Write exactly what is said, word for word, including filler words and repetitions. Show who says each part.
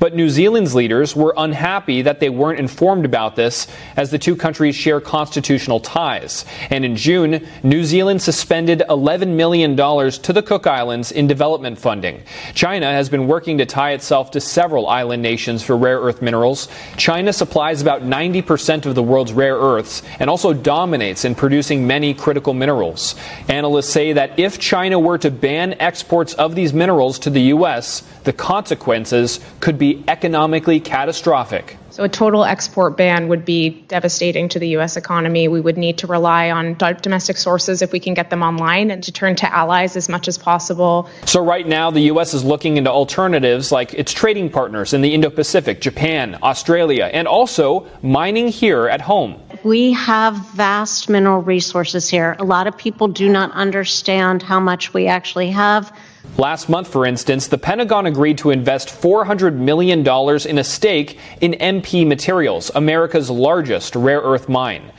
Speaker 1: But New Zealand's leaders were unhappy that they weren't informed about this, as the two countries share constitutional ties. And in June, New Zealand suspended eleven million dollars to the Cook Islands in development funding. China has been working to tie itself to several island nations for rare earth minerals. China supplies about ninety percent of the world's rare earths and also dominates in producing many critical minerals. Analysts say that if China were to ban exports of these minerals to the U S, the consequences could be economically catastrophic.
Speaker 2: So a total export ban would be devastating to the U S economy. We would need to rely on domestic sources if we can get them online, and to turn to allies as much as possible.
Speaker 1: So right now, the U S is looking into alternatives like its trading partners in the Indo-Pacific, Japan, Australia, and also mining here at home.
Speaker 3: We have vast mineral resources here. A lot of people do not understand how much we actually have.
Speaker 1: Last month, for instance, the Pentagon agreed to invest four hundred million dollars in a stake in M P Materials, America's largest rare earth mine.